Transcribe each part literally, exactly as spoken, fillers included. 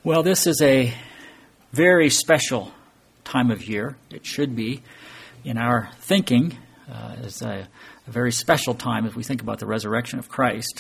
Well, this is a very special time of year. It should be in our thinking. Uh, it's a, a very special time as we think about the resurrection of Christ,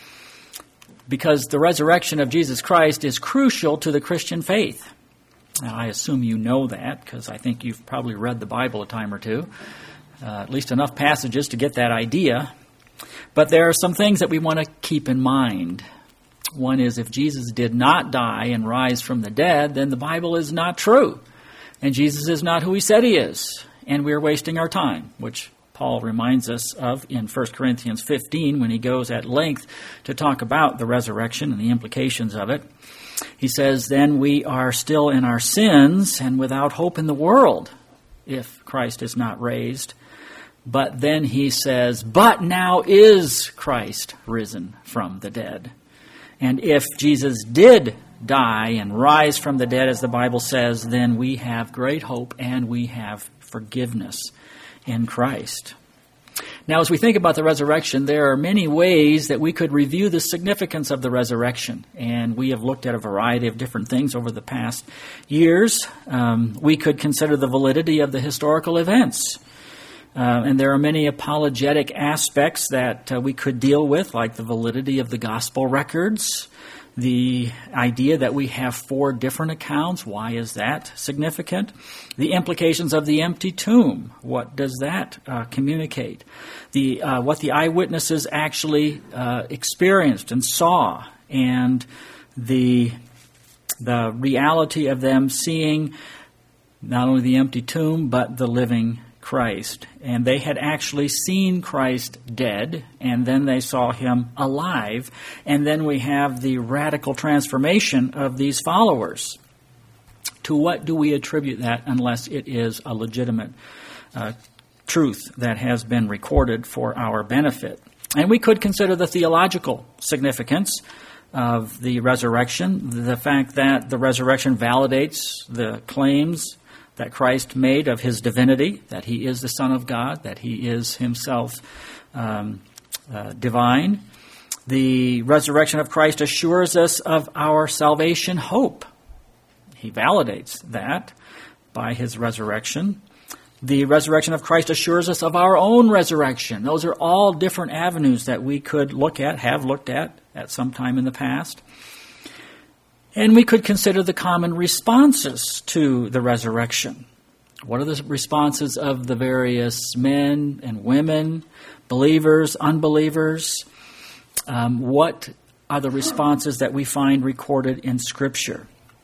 because the resurrection of Jesus Christ is crucial to the Christian faith. Now, I assume you know that, because I think you've probably read the Bible a time or two, uh, at least enough passages to get that idea. But there are some things that we want to keep in mind. One is, if Jesus did not die and rise from the dead, then the Bible is not true. And Jesus is not who he said he is. And we're wasting our time, which Paul reminds us of in First Corinthians fifteen when he goes at length to talk about the resurrection and the implications of it. He says, then we are still in our sins and without hope in the world if Christ is not raised. But then he says, but now is Christ risen from the dead. And if Jesus did die and rise from the dead, as the Bible says, then we have great hope and we have forgiveness in Christ. Now, as we think about the resurrection, there are many ways that we could review the significance of the resurrection. And we have looked at a variety of different things over the past years. Um, we could consider the validity of the historical events. Uh, and there are many apologetic aspects that uh, we could deal with, like the validity of the gospel records, the idea that we have four different accounts. Why is that significant? The implications of the empty tomb. What does that uh, communicate? The uh, what the eyewitnesses actually uh, experienced and saw, and the the reality of them seeing not only the empty tomb but the living Christ. And they had actually seen Christ dead, and then they saw him alive. And then we have the radical transformation of these followers. To what do we attribute that unless it is a legitimate uh, truth that has been recorded for our benefit? And we could consider the theological significance of the resurrection, the fact that the resurrection validates the claims that Christ made of his divinity, that he is the Son of God, that he is himself um, uh, divine. The resurrection of Christ assures us of our salvation hope. He validates that by his resurrection. The resurrection of Christ assures us of our own resurrection. Those are all different avenues that we could look at, have looked at at some time in the past. And we could consider the common responses to the resurrection. What are the responses of the various men and women, believers, unbelievers? Um, what are the responses that we find recorded in Scripture?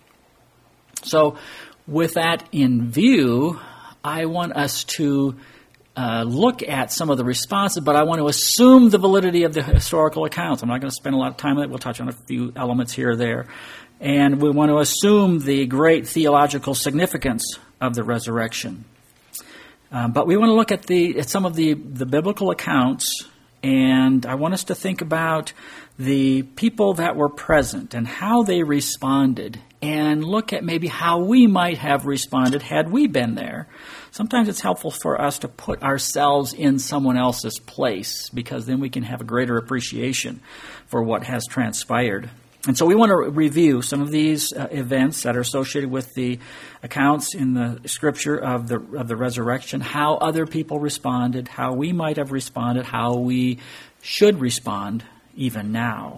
So, with that in view, I want us to uh, look at some of the responses, but I want to assume the validity of the historical accounts. I'm not going to spend a lot of time on it. We'll touch on a few elements here or there. And we want to assume the great theological significance of the resurrection. Um, but we want to look at the at some of the, the biblical accounts, and I want us to think about the people that were present and how they responded, and look at maybe how we might have responded had we been there. Sometimes it's helpful for us to put ourselves in someone else's place, because then we can have a greater appreciation for what has transpired. And so we want to review some of these uh, events that are associated with the accounts in the Scripture of the of the resurrection, how other people responded, how we might have responded, how we should respond even now.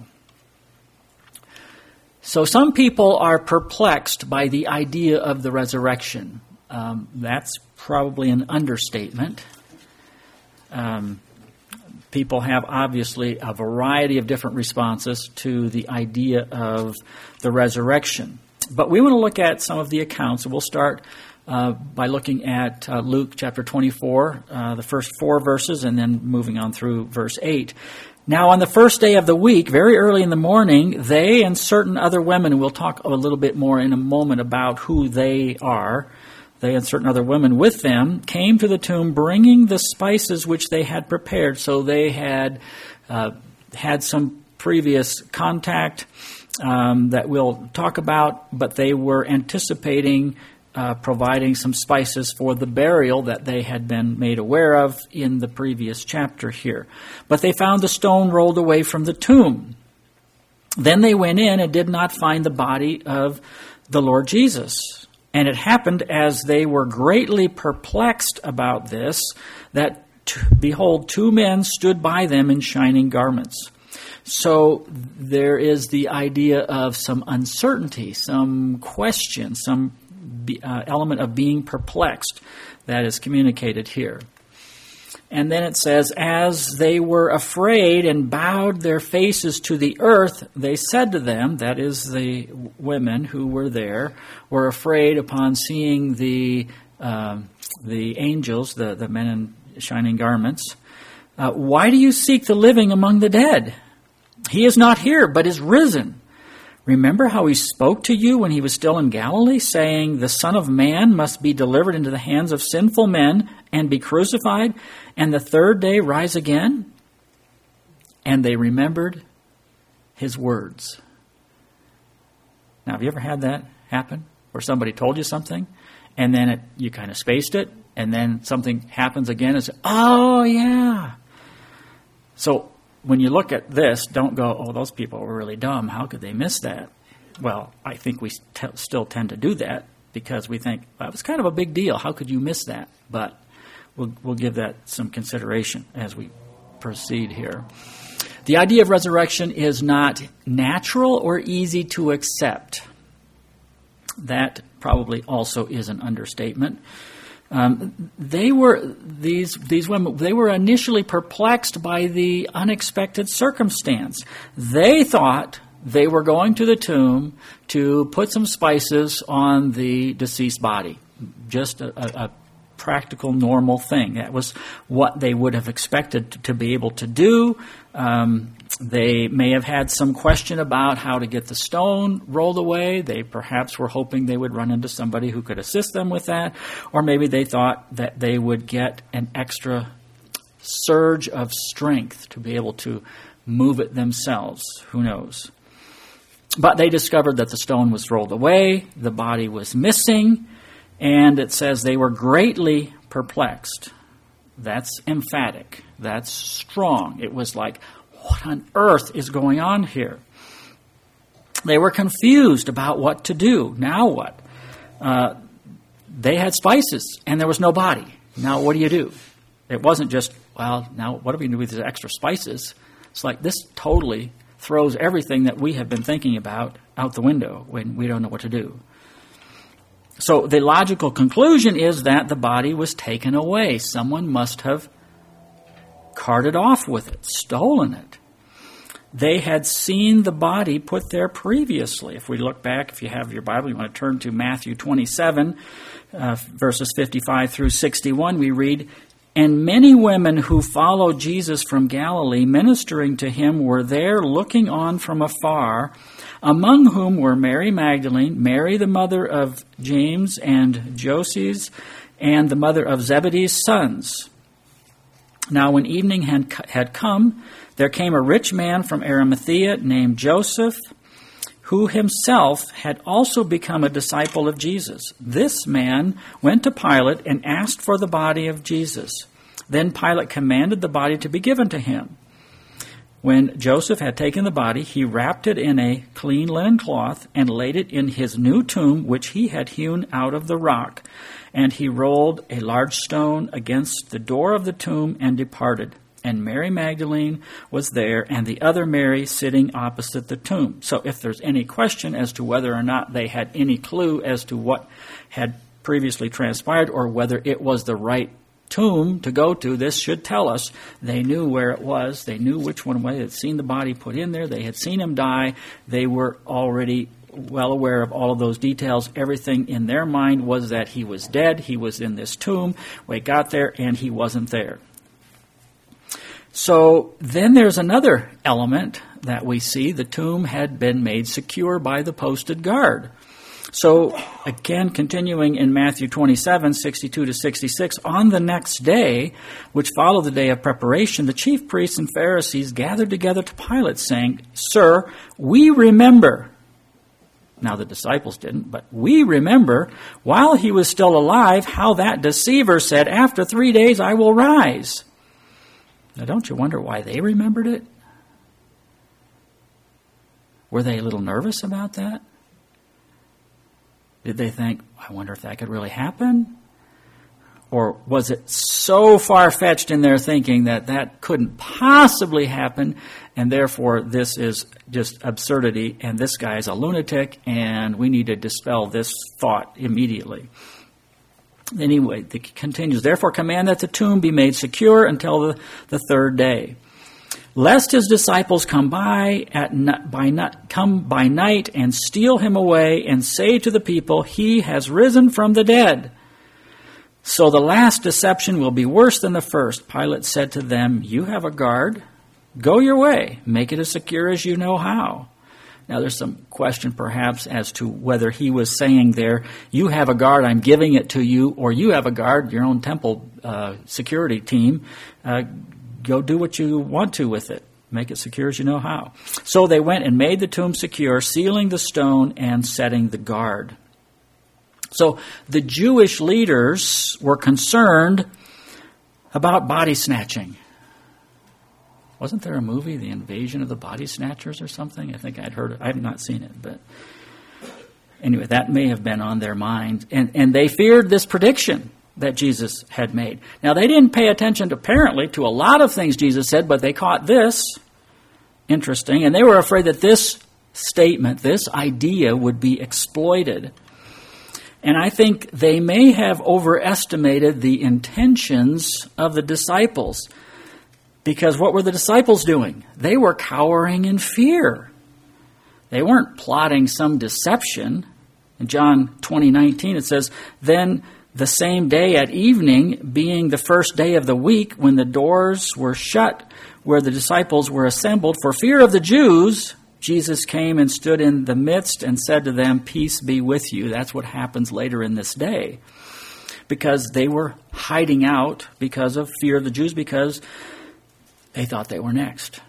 So some people are perplexed by the idea of the resurrection. Um, that's probably an understatement. Um People have obviously a variety of different responses to the idea of the resurrection. But we want to look at some of the accounts. We'll start uh, by looking at uh, Luke chapter twenty-four, uh, the first four verses, and then moving on through verse eight. Now on the first day of the week, very early in the morning, they and certain other women, and we'll talk a little bit more in a moment about who they are, they and certain other women with them, came to the tomb bringing the spices which they had prepared. So they had uh, had some previous contact um, that we'll talk about, but they were anticipating uh, providing some spices for the burial that they had been made aware of in the previous chapter here. But they found the stone rolled away from the tomb. Then they went in and did not find the body of the Lord Jesus. And it happened as they were greatly perplexed about this, that, t- behold, two men stood by them in shining garments. So there is the idea of some uncertainty, some question, some uh, element of being perplexed that is communicated here. And then it says, as they were afraid and bowed their faces to the earth, they said to them, that is the women who were there, were afraid upon seeing the uh, the angels, the, the men in shining garments, uh, why do you seek the living among the dead? He is not here, but is risen. Remember how he spoke to you when he was still in Galilee, saying, the Son of Man must be delivered into the hands of sinful men and be crucified, and the third day rise again? And they remembered his words. Now, have you ever had that happen, where somebody told you something, and then it, you kind of spaced it, and then something happens again, and say, oh, yeah. So when you look at this, don't go, oh, those people were really dumb. How could they miss that? Well, I think we t- still tend to do that because we think, well, it was kind of a big deal. How could you miss that? But we'll, we'll give that some consideration as we proceed here. The idea of resurrection is not natural or easy to accept. That probably also is an understatement. Um, they were these these women. They were initially perplexed by the unexpected circumstance. They thought they were going to the tomb to put some spices on the deceased body, just a, a, a practical, normal thing. That was what they would have expected to, to be able to do. Um, they may have had some question about how to get the stone rolled away. They perhaps were hoping they would run into somebody who could assist them with that. Or maybe they thought that they would get an extra surge of strength to be able to move it themselves. Who knows? But they discovered that the stone was rolled away, the body was missing, and it says they were greatly perplexed. That's emphatic. That's strong. It was like, what on earth is going on here? They were confused about what to do. Now what? Uh, they had spices, and there was no body. Now what do you do? It wasn't just, well, now what are we going to do with these extra spices? It's like this totally throws everything that we have been thinking about out the window when we don't know what to do. So the logical conclusion is that the body was taken away. Someone must have carted off with it, stolen it. They had seen the body put there previously. If we look back, if you have your Bible, you want to turn to Matthew twenty-seven, uh, verses fifty-five through sixty-one, we read, and many women who followed Jesus from Galilee, ministering to him, were there looking on from afar, among whom were Mary Magdalene, Mary the mother of James and Joses, and the mother of Zebedee's sons. Now when evening had, had come, there came a rich man from Arimathea named Joseph, who himself had also become a disciple of Jesus. This man went to Pilate and asked for the body of Jesus. Then Pilate commanded the body to be given to him. When Joseph had taken the body, he wrapped it in a clean linen cloth and laid it in his new tomb, which he had hewn out of the rock. And he rolled a large stone against the door of the tomb and departed. And Mary Magdalene was there, and the other Mary sitting opposite the tomb. So if there's any question as to whether or not they had any clue as to what had previously transpired or whether it was the right tomb to go to, this should tell us they knew where it was. They knew which one was. They had seen the body put in there. They had seen him die. They were already well aware of all of those details. Everything in their mind was that he was dead. He was in this tomb. We got there, and he wasn't there. So then there's another element that we see. The tomb had been made secure by the posted guard. So again, continuing in Matthew twenty-seven, sixty-two to sixty-six, on the next day, which followed the day of preparation, the chief priests and Pharisees gathered together to Pilate, saying, Sir, we remember. Now the disciples didn't, but we remember, while he was still alive, how that deceiver said, after three days I will rise. Now, don't you wonder why they remembered it? Were they a little nervous about that? Did they think, I wonder if that could really happen? Or was it so far-fetched in their thinking that that couldn't possibly happen, and therefore this is just absurdity, and this guy is a lunatic, and we need to dispel this thought immediately? Anyway, it continues, therefore command that the tomb be made secure until the, the third day, lest his disciples come by at by not, come by night and steal him away and say to the people, he has risen from the dead. So the last deception will be worse than the first. Pilate said to them, you have a guard. Go your way. Make it as secure as you know how. Now there's some question perhaps as to whether he was saying there, you have a guard, I'm giving it to you, or you have a guard, your own temple uh, security team. Uh, go do what you want to with it. Make it secure as you know how. So they went and made the tomb secure, sealing the stone and setting the guard. So the Jewish leaders were concerned about body snatching. Wasn't there a movie, The Invasion of the Body Snatchers or something? I think I'd heard it. I have not seen it, but anyway, that may have been on their mind. And, and they feared this prediction that Jesus had made. Now, they didn't pay attention, apparently, to a lot of things Jesus said, but they caught this. Interesting. And they were afraid that this statement, this idea, would be exploited. And I think they may have overestimated the intentions of the disciples. Because what were the disciples doing? They were cowering in fear. They weren't plotting some deception. In John twenty nineteen, it says, then the same day at evening, being the first day of the week, when the doors were shut where the disciples were assembled, for fear of the Jews, Jesus came and stood in the midst and said to them, peace be with you. That's what happens later in this day. Because they were hiding out because of fear of the Jews, because they thought they were next.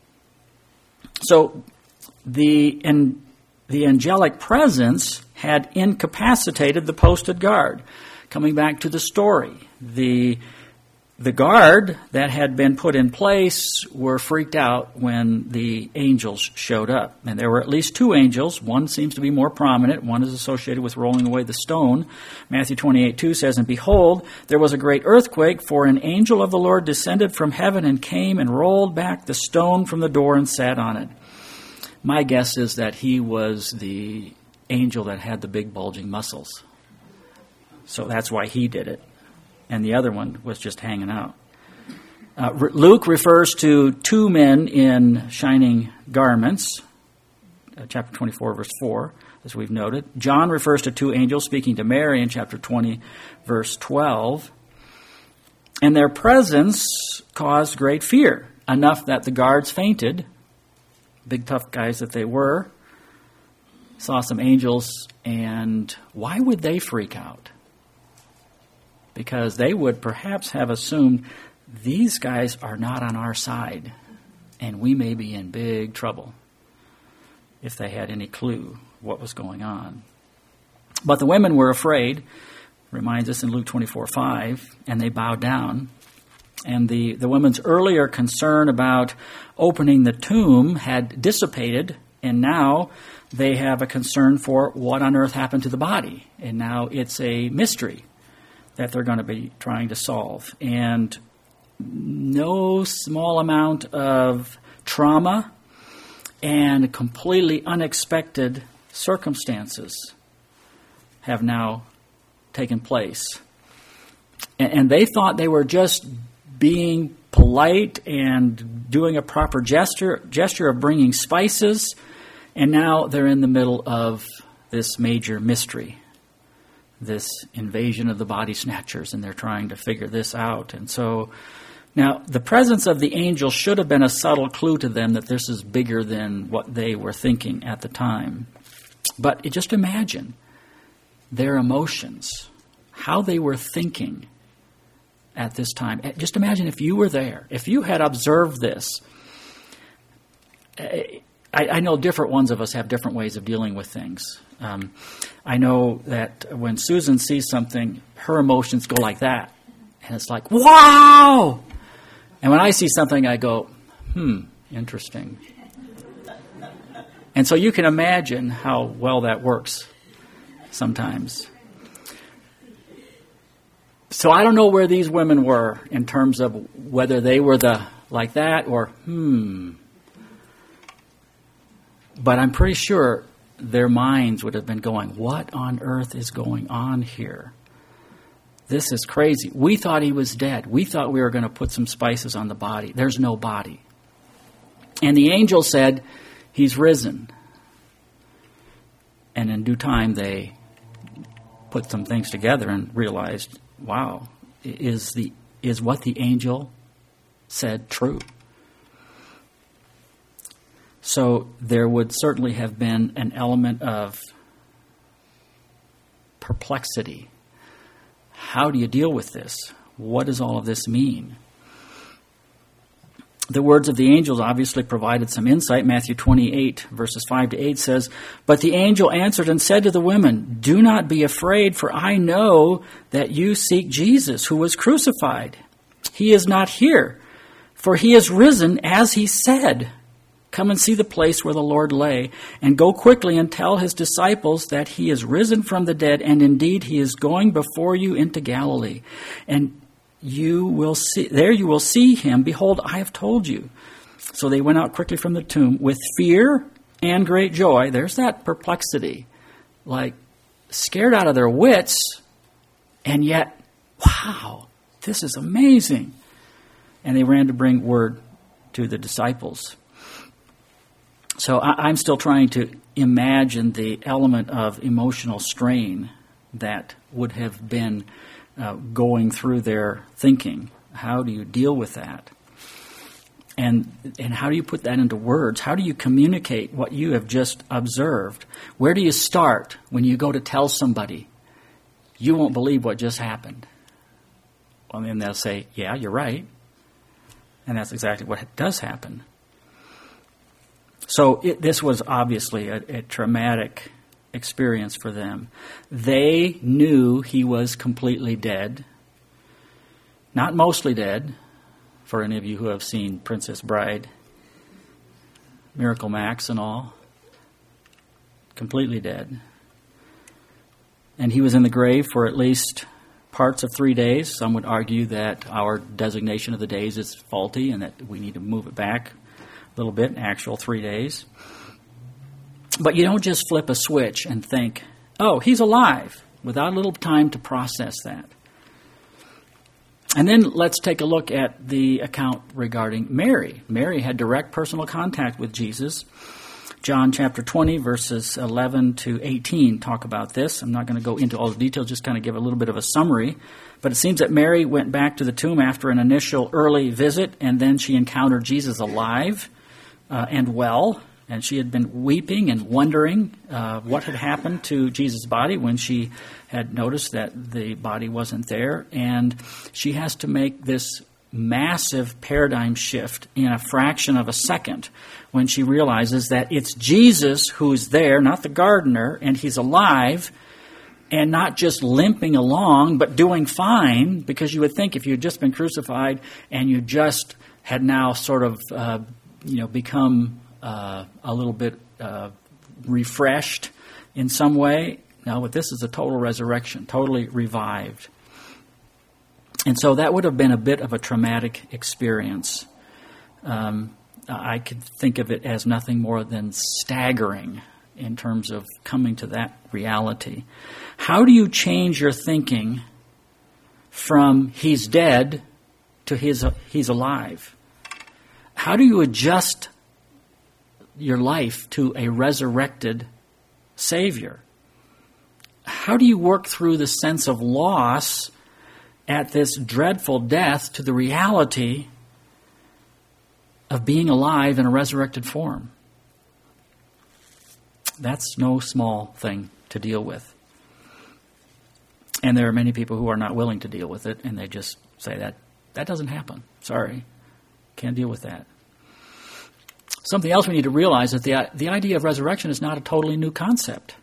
So the, in, the angelic presence had incapacitated the posted guard. Coming back to the story, the The guard that had been put in place were freaked out when the angels showed up. And there were at least two angels. One seems to be more prominent. One is associated with rolling away the stone. Matthew twenty-eight two says, and behold, there was a great earthquake, for an angel of the Lord descended from heaven and came and rolled back the stone from the door and sat on it. My guess is that he was the angel that had the big bulging muscles. So that's why he did it. And the other one was just hanging out. Uh, Luke refers to two men in shining garments, uh, chapter twenty-four, verse four, as we've noted. John refers to two angels speaking to Mary in chapter twenty, verse twelve. And their presence caused great fear, enough that the guards fainted, big tough guys that they were, saw some angels, and why would they freak out? Because they would perhaps have assumed these guys are not on our side, and we may be in big trouble if they had any clue what was going on. But the women were afraid, reminds us in Luke twenty-four five, and they bowed down. And the, the women's earlier concern about opening the tomb had dissipated, and now they have a concern for what on earth happened to the body. And now it's a mystery that they're going to be trying to solve. And no small amount of trauma and completely unexpected circumstances have now taken place. And, and they thought they were just being polite and doing a proper gesture, gesture of bringing spices, and now they're in the middle of this major mystery, this invasion of the body snatchers, and they're trying to figure this out. And so now the presence of the angel should have been a subtle clue to them that this is bigger than what they were thinking at the time. But just imagine their emotions, how they were thinking at this time. Just imagine if you were there, if you had observed this. I, I know different ones of us have different ways of dealing with things. Um, I know that when Susan sees something, her emotions go like that. And it's like, wow! And when I see something, I go, hmm, interesting. And so you can imagine how well that works sometimes. So I don't know where these women were in terms of whether they were the like that or hmm. But I'm pretty sure their minds would have been going, what on earth is going on here? This is crazy. We thought he was dead. We thought we were going to put some spices on the body. There's no body. And the angel said, he's risen. And in due time, they put some things together and realized, wow, is the is what the angel said true? So there would certainly have been an element of perplexity. How do you deal with this? What does all of this mean? The words of the angels obviously provided some insight. Matthew twenty-eight, verses five to eight says, "But the angel answered and said to the women, 'Do not be afraid, for I know that you seek Jesus, who was crucified. He is not here, for he is risen as he said. Come and see the place where the Lord lay, and go quickly and tell his disciples that he is risen from the dead, and indeed he is going before you into Galilee. And you will see there you will see him. Behold, I have told you.' So they went out quickly from the tomb with fear and great joy." There's that perplexity, like scared out of their wits, and yet, wow, this is amazing. And they ran to bring word to the disciples. So I, I'm still trying to imagine the element of emotional strain that would have been Uh, going through their thinking. How do you deal with that? And and how do you put that into words? How do you communicate what you have just observed? Where do you start when you go to tell somebody, you won't believe what just happened? Well, then they'll say, yeah, you're right. And that's exactly what does happen. So it, this was obviously a, a traumatic experience for them. They knew he was completely dead. Not mostly dead, for any of you who have seen Princess Bride, Miracle Max and all. Completely dead. And he was in the grave for at least parts of three days. Some would argue that our designation of the days is faulty and that we need to move it back a little bit, an actual three days. But you don't just flip a switch and think, oh, he's alive, without a little time to process that. And then let's take a look at the account regarding Mary. Mary had direct personal contact with Jesus. John chapter twenty, verses eleven to eighteen talk about this. I'm not going to go into all the details, just kind of give a little bit of a summary. But it seems that Mary went back to the tomb after an initial early visit, and then she encountered Jesus alive uh, and well. And she had been weeping and wondering uh, what had happened to Jesus' body when she had noticed that the body wasn't there. And she has to make this massive paradigm shift in a fraction of a second when she realizes that it's Jesus who's there, not the gardener, and he's alive and not just limping along, but doing fine, because you would think if you had just been crucified and you just had now sort of, uh, you know, become Uh, a little bit uh, refreshed in some way. No, but this is a total resurrection, totally revived. And so that would have been a bit of a traumatic experience. Um, I could think of it as nothing more than staggering in terms of coming to that reality. How do you change your thinking from he's dead to his, he's alive? How do you adjust your life to a resurrected Savior? How do you work through the sense of loss at this dreadful death to the reality of being alive in a resurrected form? That's no small thing to deal with. And there are many people who are not willing to deal with it, and they just say that that doesn't happen. Sorry, can't deal with that. Something else we need to realize is that the, the idea of resurrection is not a totally new concept.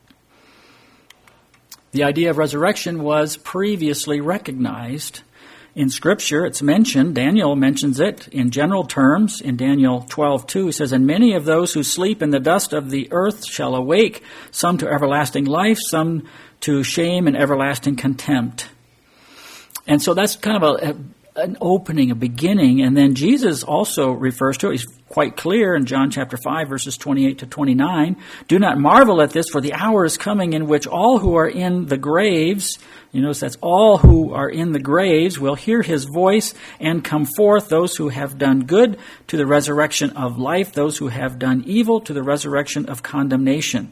The idea of resurrection was previously recognized in Scripture. It's mentioned. Daniel mentions it in general terms in Daniel twelve two. He says, "And many of those who sleep in the dust of the earth shall awake, some to everlasting life, some to shame and everlasting contempt." And so that's kind of a, a an opening, a beginning. And then Jesus also refers to it. He's quite clear in John chapter five, verses twenty-eight to twenty-nine. "Do not marvel at this, for the hour is coming in which all who are in the graves," you notice that's all who are in the graves, "will hear his voice and come forth, those who have done good to the resurrection of life, those who have done evil to the resurrection of condemnation."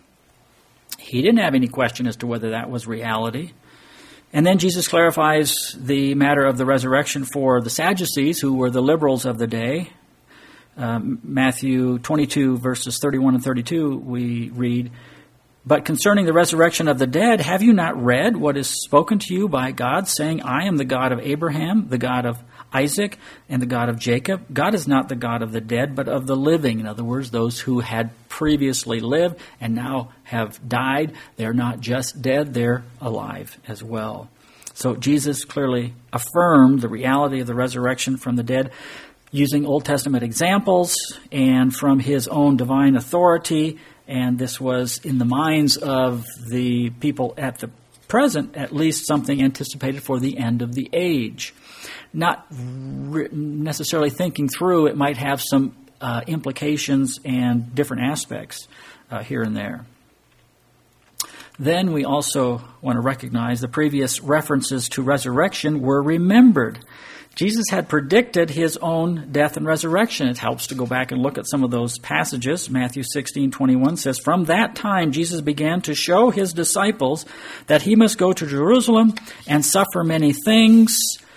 He didn't have any question as to whether that was reality. And then Jesus clarifies the matter of the resurrection for the Sadducees, who were the liberals of the day. Um, Matthew twenty-two, verses thirty-one and thirty-two, we read, "But concerning the resurrection of the dead, have you not read what is spoken to you by God, saying, I am the God of Abraham, the God of Isaac, and the God of Jacob? God is not the God of the dead, but of the living." In other words, those who had previously lived and now have died, they're not just dead, they're alive as well. So Jesus clearly affirmed the reality of the resurrection from the dead using Old Testament examples and from his own divine authority. And this was in the minds of the people at the present, at least something anticipated for the end of the age. Not re- necessarily thinking through, it might have some uh, implications and different aspects uh, here and there. Then we also want to recognize the previous references to resurrection were remembered. Jesus had predicted his own death and resurrection. It helps to go back and look at some of those passages. Matthew sixteen twenty-one says, "From that time Jesus began to show his disciples that he must go to Jerusalem and suffer many things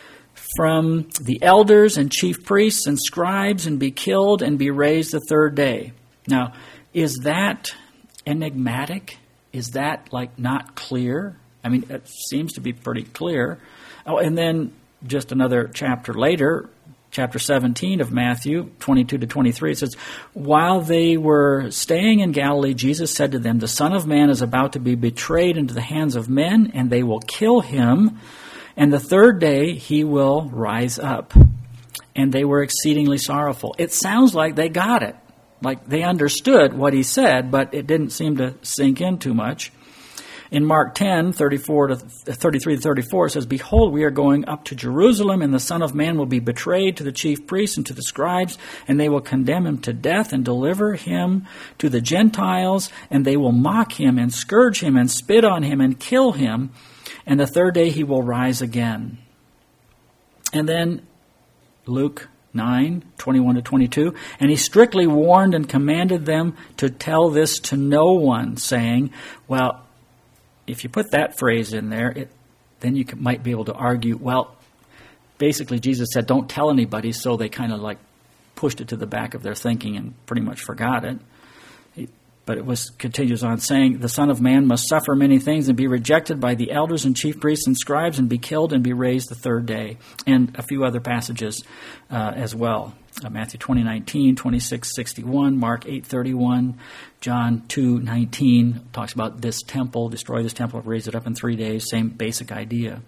from the elders and chief priests and scribes and be killed and be raised the third day." Now, is that enigmatic? Is that like not clear? I mean, it seems to be pretty clear. Oh, and then just another chapter later, chapter seventeen of Matthew, twenty-two to twenty-three, it says, "While they were staying in Galilee, Jesus said to them, the Son of Man is about to be betrayed into the hands of men, and they will kill him. And the third day he will rise up." And they were exceedingly sorrowful. It sounds like they got it. Like they understood what he said, but it didn't seem to sink in too much. In Mark ten, thirty-four to thirty-three to thirty-four, it says, "Behold, we are going up to Jerusalem, and the Son of Man will be betrayed to the chief priests and to the scribes, and they will condemn him to death and deliver him to the Gentiles, and they will mock him and scourge him and spit on him and kill him, and the third day he will rise again." And then Luke nine, twenty-one to twenty-two, "And he strictly warned and commanded them to tell this to no one, saying," well, if you put that phrase in there, it, then you could, might be able to argue, well, basically Jesus said, don't tell anybody, so they kind of like pushed it to the back of their thinking and pretty much forgot it. But it was continues on saying, "The Son of Man must suffer many things and be rejected by the elders and chief priests and scribes and be killed and be raised the third day." And a few other passages uh, as well. Uh, Matthew twenty nineteen, twenty-six sixty-one, Mark eight thirty-one, John two nineteen talks about this temple, destroy this temple, raise it up in three days. Same basic idea.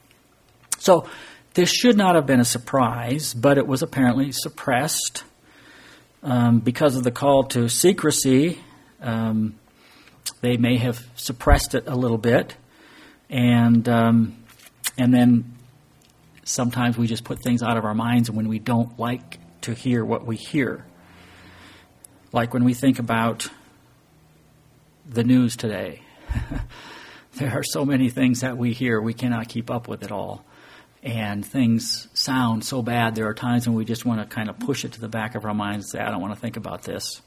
So this should not have been a surprise, but it was apparently suppressed um, because of the call to secrecy. Um, they may have suppressed it a little bit, and um, and then sometimes we just put things out of our minds when we don't like to hear what we hear. Like when we think about the news today. There are so many things that we hear, we cannot keep up with it all. And things sound so bad, there are times when we just want to kind of push it to the back of our minds and say, I don't want to think about this.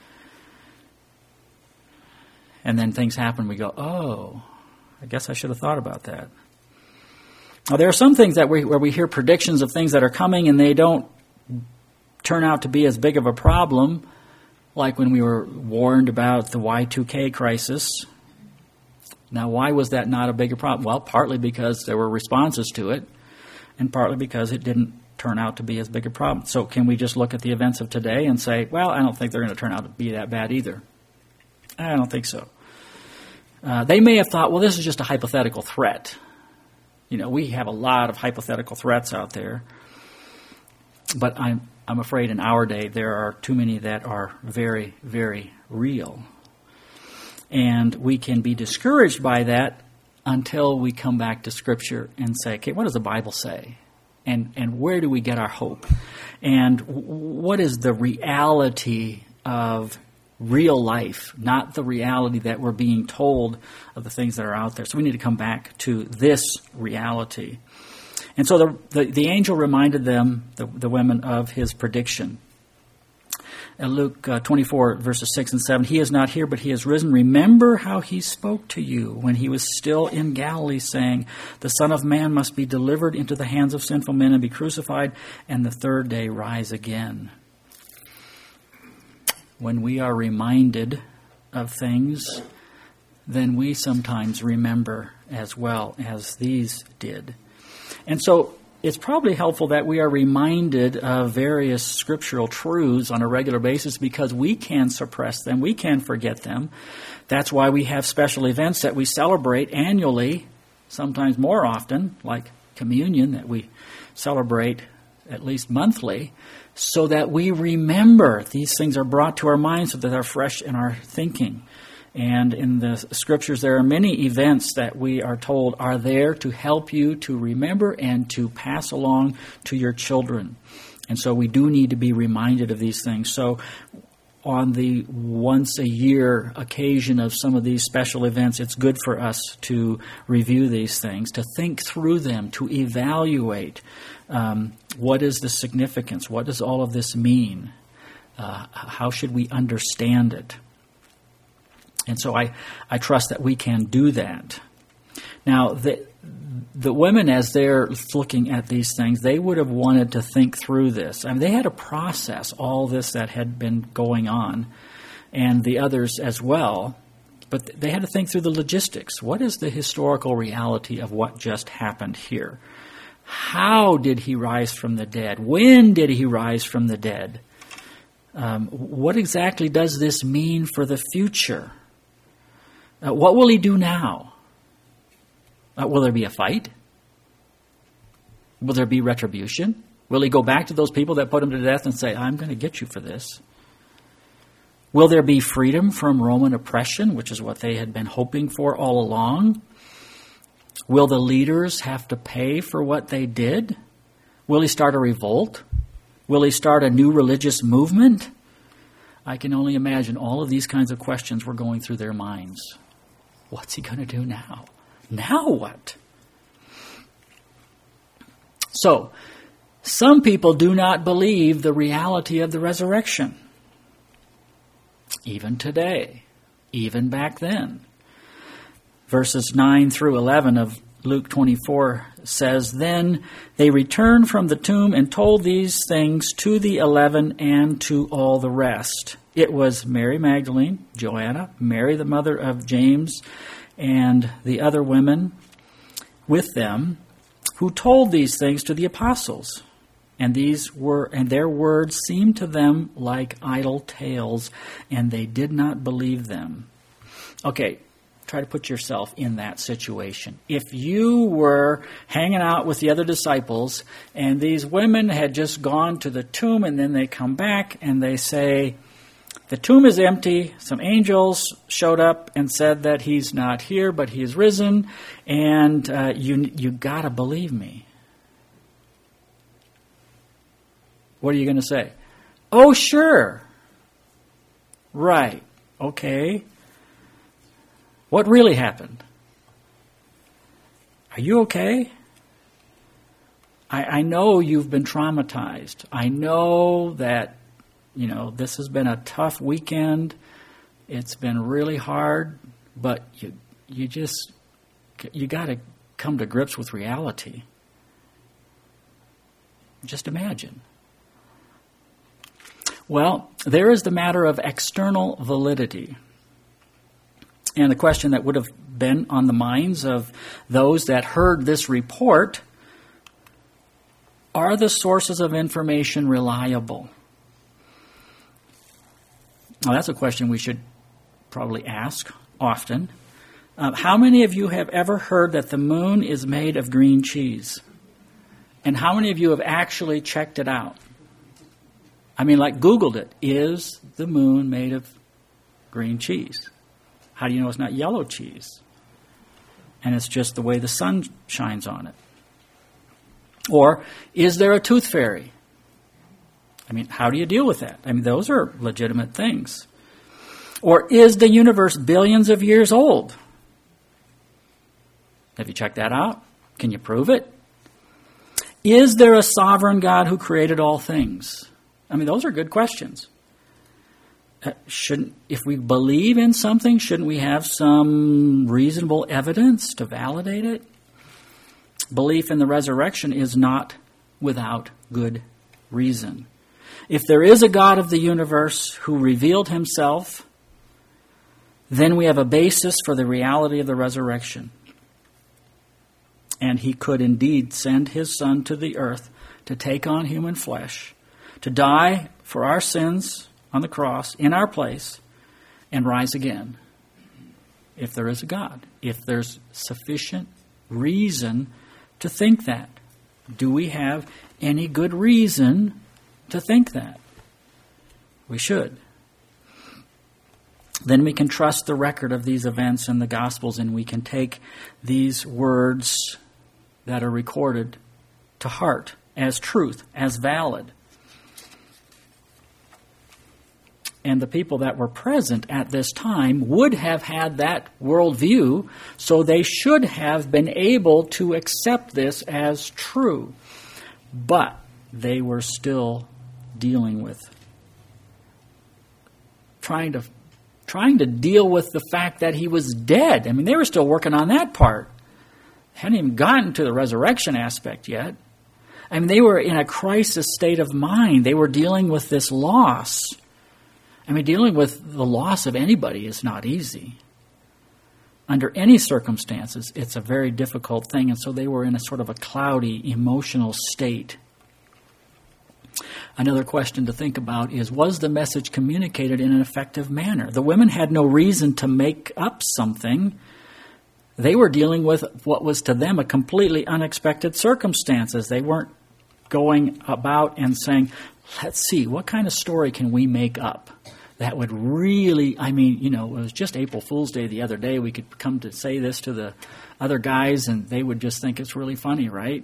And then things happen, we go, oh, I guess I should have thought about that. Now, there are some things that we, where we hear predictions of things that are coming and they don't turn out to be as big of a problem, like when we were warned about the Y two K crisis. Now, why was that not a bigger problem? Well, partly because there were responses to it, and partly because it didn't turn out to be as big a problem. So can we just look at the events of today and say, well, I don't think they're going to turn out to be that bad either? I don't think so. Uh, they may have thought, well, this is just a hypothetical threat. You know, we have a lot of hypothetical threats out there, but I'm I'm afraid in our day there are too many that are very, very real. And we can be discouraged by that until we come back to Scripture and say, okay, what does the Bible say? And and where do we get our hope? And what is the reality of real life, not the reality that we're being told of the things that are out there? So we need to come back to this reality. And so the the, the angel reminded them, the, the women, of his prediction. In Luke uh, twenty-four, verses six and seven, he is not here, but he has risen. Remember how he spoke to you when he was still in Galilee, saying, the Son of Man must be delivered into the hands of sinful men and be crucified, and the third day rise again. When we are reminded of things, then we sometimes remember as well as these did. And so it's probably helpful that we are reminded of various scriptural truths on a regular basis, because we can suppress them, we can forget them. That's why we have special events that we celebrate annually, sometimes more often, like communion that we celebrate at least monthly, so that we remember. These things are brought to our minds so that they're fresh in our thinking. And in the Scriptures, there are many events that we are told are there to help you to remember and to pass along to your children. And so we do need to be reminded of these things. So on the once-a-year occasion of some of these special events, it's good for us to review these things, to think through them, to evaluate um, what is the significance, what does all of this mean, uh, how should we understand it. And so I, I trust that we can do that. Now, the, the women, as they're looking at these things, they would have wanted to think through this. I mean, they had to process all this that had been going on, and the others as well. But they had to think through the logistics. What is the historical reality of what just happened here? How did he rise from the dead? When did he rise from the dead? Um, what exactly does this mean for the future? Uh, what will he do now? Uh, will there be a fight? Will there be retribution? Will he go back to those people that put him to death and say, I'm going to get you for this? Will there be freedom from Roman oppression, which is what they had been hoping for all along? Will the leaders have to pay for what they did? Will he start a revolt? Will he start a new religious movement? I can only imagine all of these kinds of questions were going through their minds. What's he going to do now? Now what? So, some people do not believe the reality of the resurrection. Even today. Even back then. Verses nine through eleven of Luke twenty-four says, Then they returned from the tomb and told these things to the eleven and to all the rest. It was Mary Magdalene, Joanna, Mary the mother of James, and the other women with them, who told these things to the apostles. And these were, and their words seemed to them like idle tales, and they did not believe them. Okay, try to put yourself in that situation. If you were hanging out with the other disciples, and these women had just gone to the tomb, and then they come back and they say, the tomb is empty. Some angels showed up and said that he's not here, but he is risen, and uh, you you gotta believe me. What are you going to say? Oh, sure. Right. Okay. What really happened? Are you okay? I, I know you've been traumatized. I know that, you know, this has been a tough weekend. It's been really hard, but you you just, you got to come to grips with reality. Just imagine. Well, there is the matter of external validity. And the question that would have been on the minds of those that heard this report, are the sources of information reliable? Now, that's a question we should probably ask often. Uh, how many of you have ever heard that the moon is made of green cheese? And how many of you have actually checked it out? I mean, like Googled it. Is the moon made of green cheese? How do you know it's not yellow cheese? And it's just the way the sun shines on it. Or, is there a tooth fairy? I mean, how do you deal with that? I mean, those are legitimate things. Or, is the universe billions of years old? Have you checked that out? Can you prove it? Is there a sovereign God who created all things? I mean, those are good questions. Uh, shouldn't, if we believe in something, shouldn't we have some reasonable evidence to validate it? Belief in the resurrection is not without good reason. If there is a God of the universe who revealed himself, then we have a basis for the reality of the resurrection. And he could indeed send his Son to the earth to take on human flesh, to die for our sins on the cross in our place, and rise again. If there is a God, if there's sufficient reason to think that. Do we have any good reason to think that? We should. Then we can trust the record of these events in the Gospels, and we can take these words that are recorded to heart as truth, as valid. And the people that were present at this time would have had that worldview, so they should have been able to accept this as true. But they were still dealing with, trying to, trying to deal with the fact that he was dead. I mean, they were still working on that part. They hadn't even gotten to the resurrection aspect yet. I mean, they were in a crisis state of mind. They were dealing with this loss. I mean, dealing with the loss of anybody is not easy. Under any circumstances, it's a very difficult thing. And so they were in a sort of a cloudy, emotional state. Another question to think about is, was the message communicated in an effective manner? The women had no reason to make up something. They were dealing with what was to them a completely unexpected circumstances. They weren't going about and saying, let's see, what kind of story can we make up that would really, I mean, you know, it was just April Fool's Day the other day. We could come to say this to the other guys and they would just think it's really funny, right?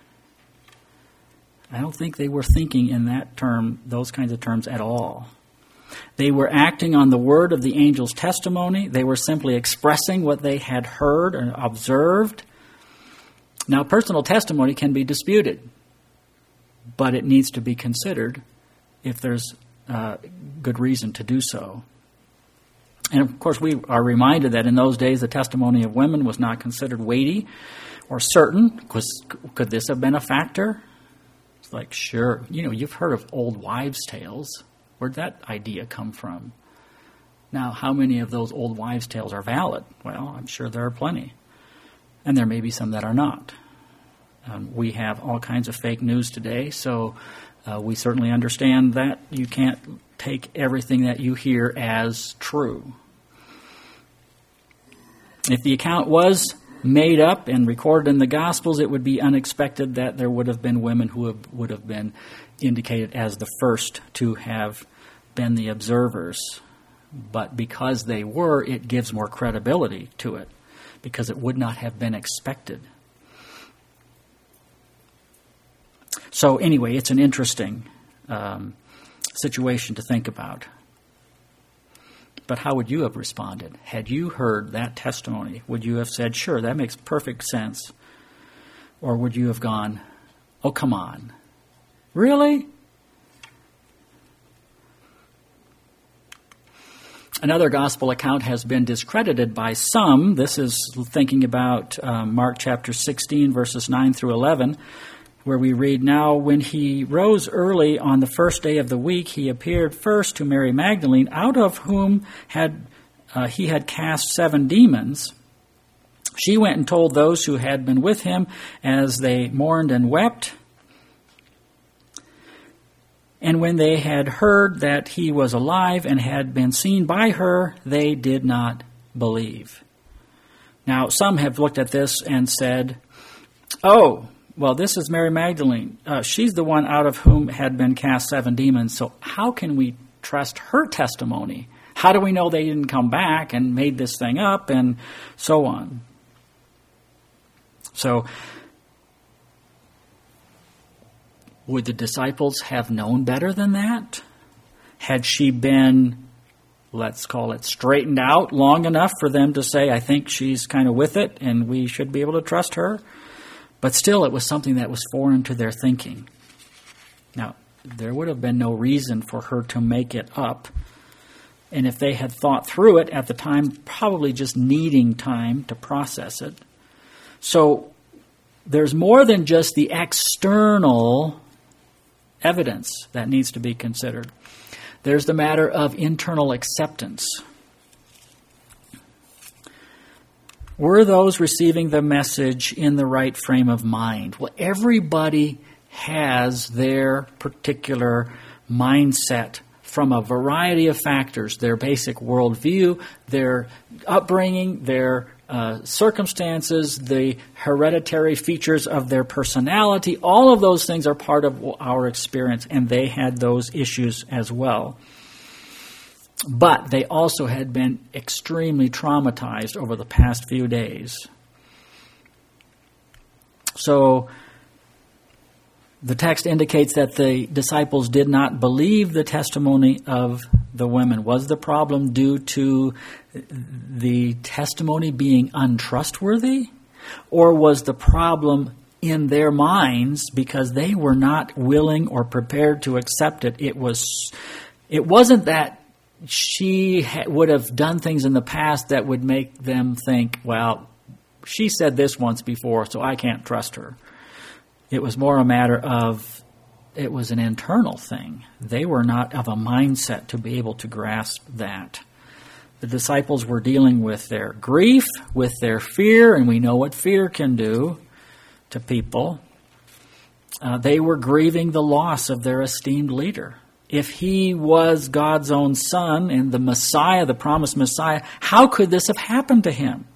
I don't think they were thinking in that term, those kinds of terms at all. They were acting on the word of the angel's testimony. They were simply expressing what they had heard or observed. Now, personal testimony can be disputed, but it needs to be considered if there's uh, good reason to do so. And, of course, we are reminded that in those days the testimony of women was not considered weighty or certain. Because could this have been a factor? It's like, sure, you know, you've heard of old wives' tales. Where'd that idea come from? Now, how many of those old wives' tales are valid? Well, I'm sure there are plenty. And there may be some that are not. Um, we have all kinds of fake news today, so uh, we certainly understand that you can't take everything that you hear as true. If the account was made up and recorded in the Gospels, it would be unexpected that there would have been women who have, would have been indicated as the first to have been the observers. But because they were, it gives more credibility to it, because it would not have been expected. So anyway, it's an interesting um, situation to think about. But how would you have responded? Had you heard that testimony, would you have said, sure, that makes perfect sense? Or would you have gone, oh, come on. Really? Another gospel account has been discredited by some. This is thinking about um, Mark chapter sixteen, verses nine through eleven, where we read, now when he rose early on the first day of the week, he appeared first to Mary Magdalene, out of whom had uh, he had cast seven demons. She went and told those who had been with him as they mourned and wept. And when they had heard that he was alive and had been seen by her, they did not believe. Now, some have looked at this and said, oh, well, this is Mary Magdalene. Uh, she's the one out of whom had been cast seven demons, so how can we trust her testimony? How do we know they didn't come back and made this thing up and so on? So, would the disciples have known better than that? Had she been, let's call it, straightened out long enough for them to say, I think she's kind of with it and we should be able to trust her? But still, it was something that was foreign to their thinking. Now, there would have been no reason for her to make it up. And if they had thought through it at the time, probably just needing time to process it. So there's more than just the external evidence that needs to be considered. There's the matter of internal acceptance. Were those receiving the message in the right frame of mind? Well, everybody has their particular mindset from a variety of factors, their basic worldview, their upbringing, their uh, circumstances, the hereditary features of their personality. All of those things are part of our experience, and they had those issues as well. But they also had been extremely traumatized over the past few days. So the text indicates that the disciples did not believe the testimony of the women. Was the problem due to the testimony being untrustworthy? Or was the problem in their minds because they were not willing or prepared to accept it? It was, it wasn't that she ha- would have done things in the past that would make them think, well, she said this once before, so I can't trust her. It was more a matter of, it was an internal thing. They were not of a mindset to be able to grasp that. The disciples were dealing with their grief, with their fear, and we know what fear can do to people. Uh, they were grieving the loss of their esteemed leader. If he was God's own son and the Messiah, the promised Messiah, how could this have happened to him?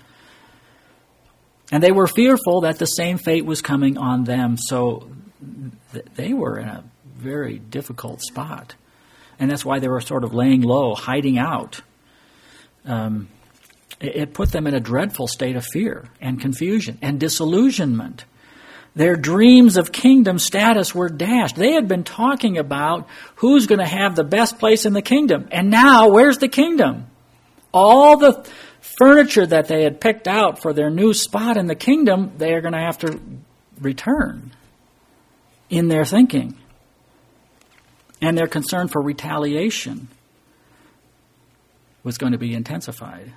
And they were fearful that the same fate was coming on them. So th- they were in a very difficult spot. And that's why they were sort of laying low, hiding out. Um, it, it put them in a dreadful state of fear and confusion and disillusionment. Their dreams of kingdom status were dashed. They had been talking about who's going to have the best place in the kingdom. And now, where's the kingdom? All the furniture that they had picked out for their new spot in the kingdom, they are going to have to return in their thinking. And their concern for retaliation was going to be intensified.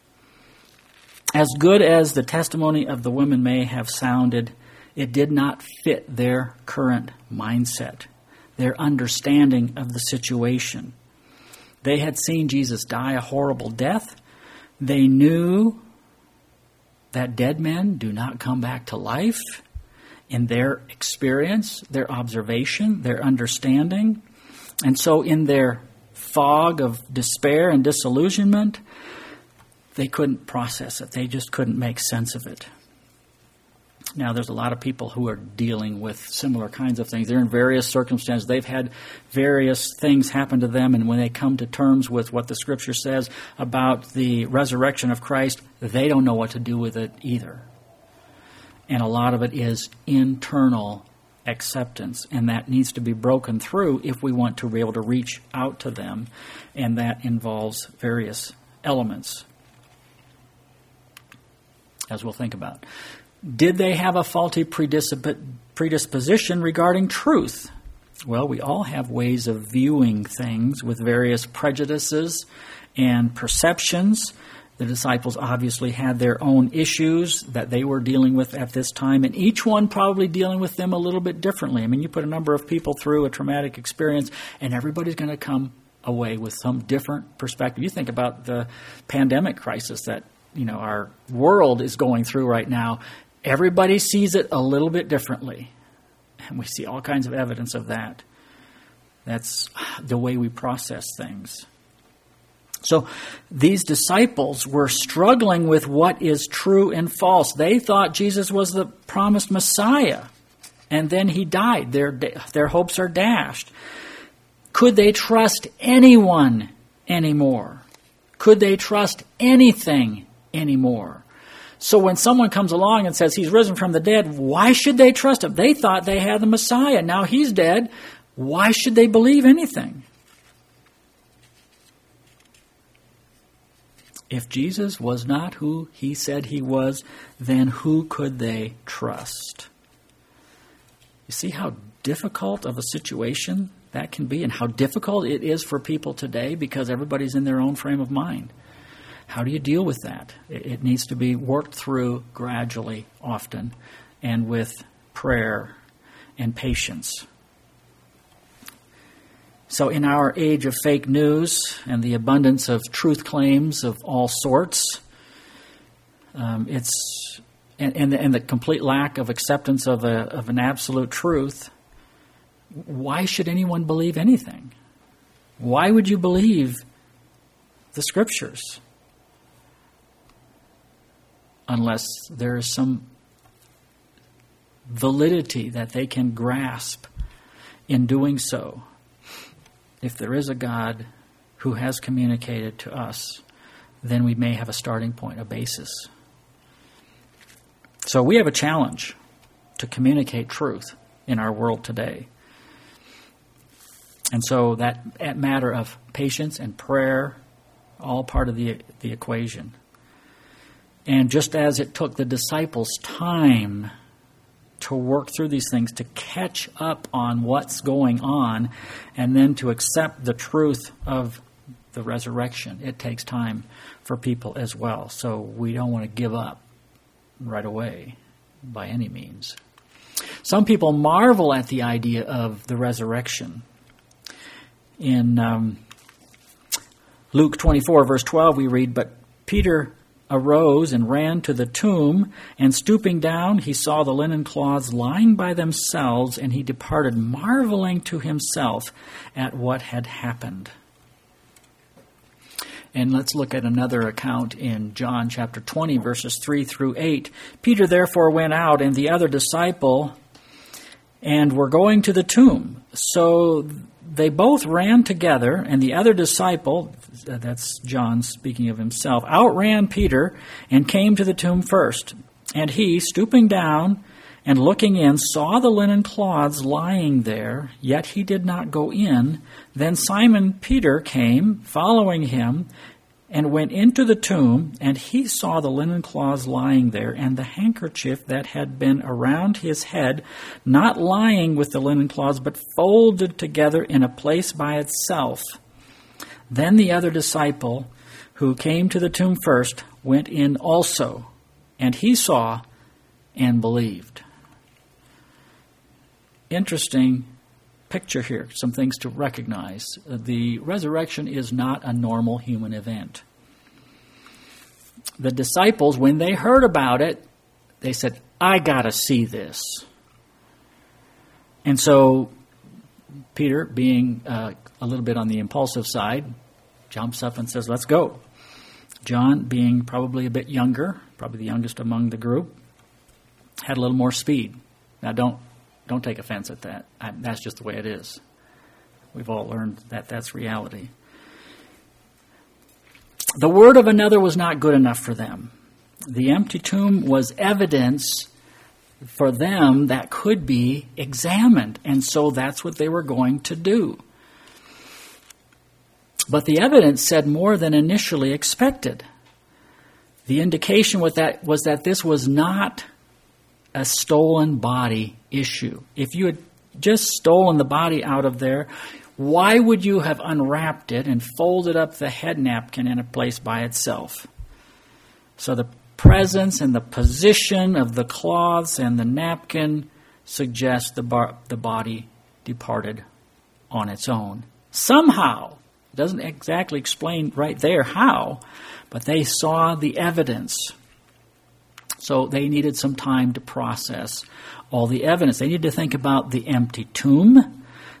As good as the testimony of the women may have sounded, it did not fit their current mindset, their understanding of the situation. They had seen Jesus die a horrible death. They knew that dead men do not come back to life. In their experience, their observation, their understanding. And so in their fog of despair and disillusionment, they couldn't process it. They just couldn't make sense of it. Now, there's a lot of people who are dealing with similar kinds of things. They're in various circumstances. They've had various things happen to them, and when they come to terms with what the Scripture says about the resurrection of Christ, they don't know what to do with it either. And a lot of it is internal acceptance, and that needs to be broken through if we want to be able to reach out to them, and that involves various elements, as we'll think about. Did they have a faulty predisposition regarding truth? Well, we all have ways of viewing things with various prejudices and perceptions. The disciples obviously had their own issues that they were dealing with at this time, and each one probably dealing with them a little bit differently. I mean, you put a number of people through a traumatic experience, and everybody's going to come away with some different perspective. You think about the pandemic crisis that, you know, our world is going through right now. Everybody sees it a little bit differently, and we see all kinds of evidence of that. That's the way we process things. So these disciples were struggling with what is true and false. They thought Jesus was the promised Messiah, and then he died. Their, their hopes are dashed. Could they trust anyone anymore? Could they trust anything anymore? So when someone comes along and says he's risen from the dead, why should they trust him? They thought they had the Messiah. Now he's dead. Why should they believe anything? If Jesus was not who he said he was, then who could they trust? You see how difficult of a situation that can be, and how difficult it is for people today because everybody's in their own frame of mind. How do you deal with that? It needs to be worked through gradually, often, and with prayer and patience. So in our age of fake news and the abundance of truth claims of all sorts, um, it's and, and, the, and the complete lack of acceptance of a of an absolute truth, why should anyone believe anything? Why would you believe the Scriptures? Unless there is some validity that they can grasp in doing so. If there is a God who has communicated to us, then we may have a starting point, a basis. So we have a challenge to communicate truth in our world today. And so that, that matter of patience and prayer, all part of the, the equation. And just as it took the disciples time to work through these things, to catch up on what's going on, and then to accept the truth of the resurrection, it takes time for people as well. So we don't want to give up right away by any means. Some people marvel at the idea of the resurrection. In um, Luke twenty-four, verse twelve, we read, "But Peter arose and ran to the tomb, and stooping down, he saw the linen cloths lying by themselves, and he departed, marveling to himself at what had happened." And let's look at another account in John chapter twenty, verses three through eight. "Peter therefore went out, and the other disciple, and were going to the tomb. So they both ran together, and the other disciple," that's John speaking of himself, "outran Peter and came to the tomb first. And he, stooping down and looking in, saw the linen cloths lying there, yet he did not go in. Then Simon Peter came, following him, and went into the tomb, and he saw the linen cloths lying there, and the handkerchief that had been around his head, not lying with the linen cloths, but folded together in a place by itself. Then the other disciple, who came to the tomb first, went in also, and he saw and believed." Interesting picture here, some things to recognize. The resurrection is not a normal human event. The disciples, when they heard about it, they said, "I got to see this." And so Peter, being uh, a little bit on the impulsive side, jumps up and says, "Let's go." John, being probably a bit younger, probably the youngest among the group, had a little more speed. Now don't Don't take offense at that. I, that's just the way it is. We've all learned that that's reality. The word of another was not good enough for them. The empty tomb was evidence for them that could be examined, and so that's what they were going to do. But the evidence said more than initially expected. The indication with that was that this was not a stolen body issue. If you had just stolen the body out of there, why would you have unwrapped it and folded up the head napkin in a place by itself? So the presence and the position of the cloths and the napkin suggest the, bar- the body departed on its own. Somehow, it doesn't exactly explain right there how, but they saw the evidence. So they needed some time to process all the evidence. They needed to think about the empty tomb.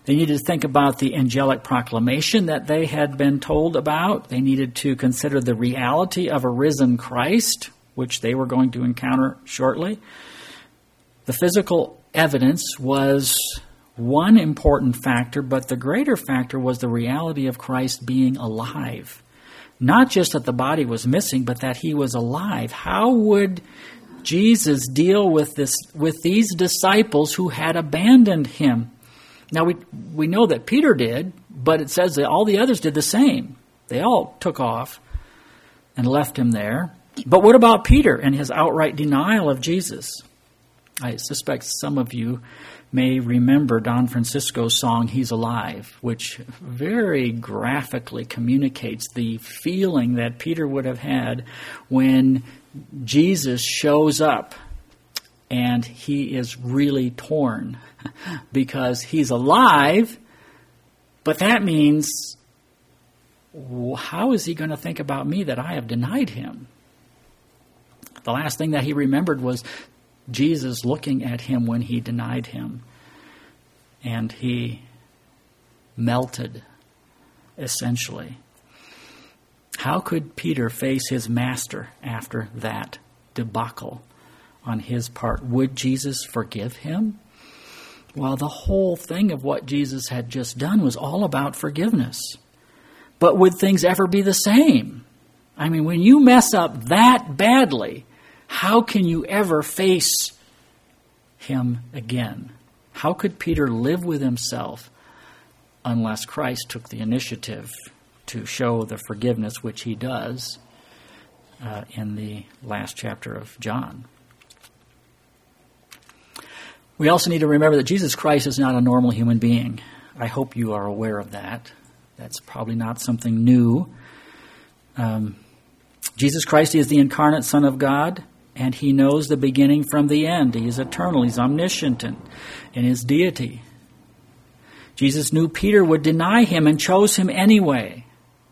They needed to think about the angelic proclamation that they had been told about. They needed to consider the reality of a risen Christ, which they were going to encounter shortly. The physical evidence was one important factor, but the greater factor was the reality of Christ being alive. Not just that the body was missing, but that he was alive. How would Jesus deal with this, with these disciples who had abandoned him? Now, we we know that Peter did, but it says that all the others did the same. They all took off and left him there. But what about Peter and his outright denial of Jesus? I suspect some of you may remember Don Francisco's song, He's Alive, which very graphically communicates the feeling that Peter would have had when Jesus shows up and he is really torn because he's alive, but that means, how is he going to think about me that I have denied him? The last thing that he remembered was Jesus looking at him when he denied him. And he melted, essentially. How could Peter face his master after that debacle on his part? Would Jesus forgive him? Well, the whole thing of what Jesus had just done was all about forgiveness. But would things ever be the same? I mean, when you mess up that badly, how can you ever face him again? How could Peter live with himself unless Christ took the initiative to show the forgiveness which he does uh, in the last chapter of John? We also need to remember that Jesus Christ is not a normal human being. I hope you are aware of that. That's probably not something new. Um, Jesus Christ is the incarnate Son of God, and he knows the beginning from the end. He is eternal. He's omniscient in, in his deity. Jesus knew Peter would deny him and chose him anyway.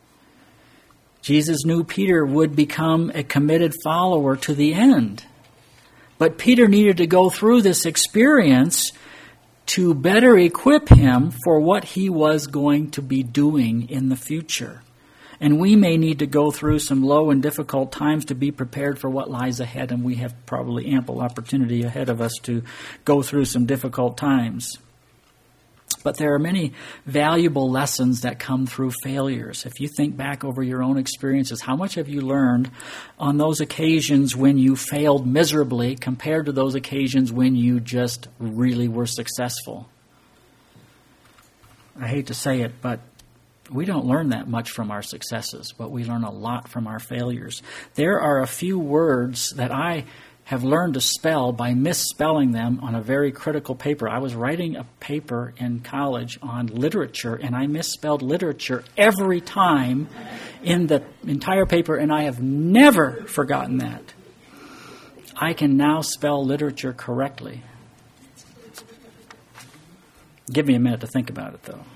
Jesus knew Peter would become a committed follower to the end. But Peter needed to go through this experience to better equip him for what he was going to be doing in the future. And we may need to go through some low and difficult times to be prepared for what lies ahead, and we have probably ample opportunity ahead of us to go through some difficult times. But there are many valuable lessons that come through failures. If you think back over your own experiences, how much have you learned on those occasions when you failed miserably compared to those occasions when you just really were successful? I hate to say it, but we don't learn that much from our successes, but we learn a lot from our failures. There are a few words that I have learned to spell by misspelling them on a very critical paper. I was writing a paper in college on literature, and I misspelled literature every time in the entire paper, and I have never forgotten that. I can now spell literature correctly. Give me a minute to think about it, though.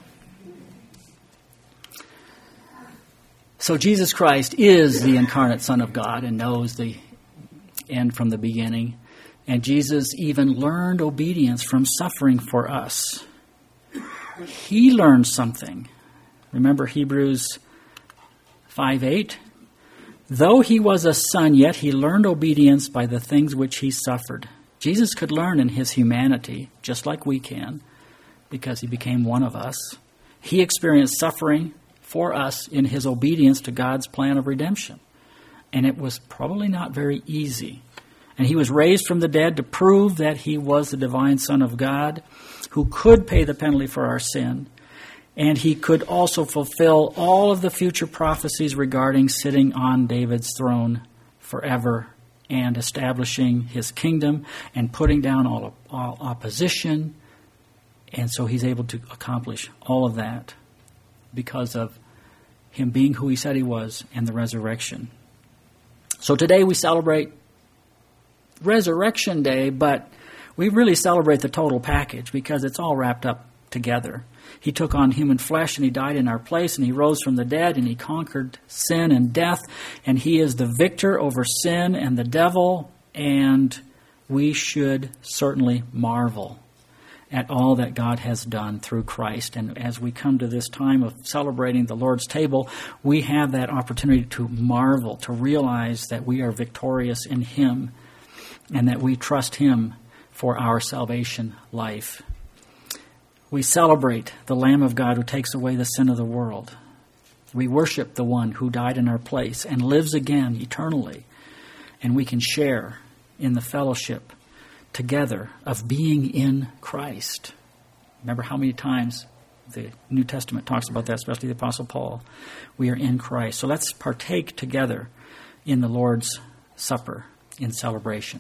So Jesus Christ is the incarnate Son of God and knows the end from the beginning. And Jesus even learned obedience from suffering for us. He learned something. Remember Hebrews five eight? Though he was a son, yet he learned obedience by the things which he suffered. Jesus could learn in his humanity, just like we can, because he became one of us. He experienced suffering for us in his obedience to God's plan of redemption. And it was probably not very easy. And he was raised from the dead to prove that he was the divine Son of God who could pay the penalty for our sin. And he could also fulfill all of the future prophecies regarding sitting on David's throne forever and establishing his kingdom and putting down all, all opposition. And so he's able to accomplish all of that because of him being who he said he was and the resurrection. So today we celebrate Resurrection Day, but we really celebrate the total package because it's all wrapped up together. He took on human flesh and he died in our place and he rose from the dead and he conquered sin and death, and he is the victor over sin and the devil, and we should certainly marvel at all that God has done through Christ. And as we come to this time of celebrating the Lord's table, we have that opportunity to marvel, to realize that we are victorious in Him and that we trust Him for our salvation life. We celebrate the Lamb of God who takes away the sin of the world. We worship the one who died in our place and lives again eternally. And we can share in the fellowship together of being in Christ. Remember how many times the New Testament talks about that, especially the Apostle Paul. We are in Christ. So let's partake together in the Lord's Supper in celebration.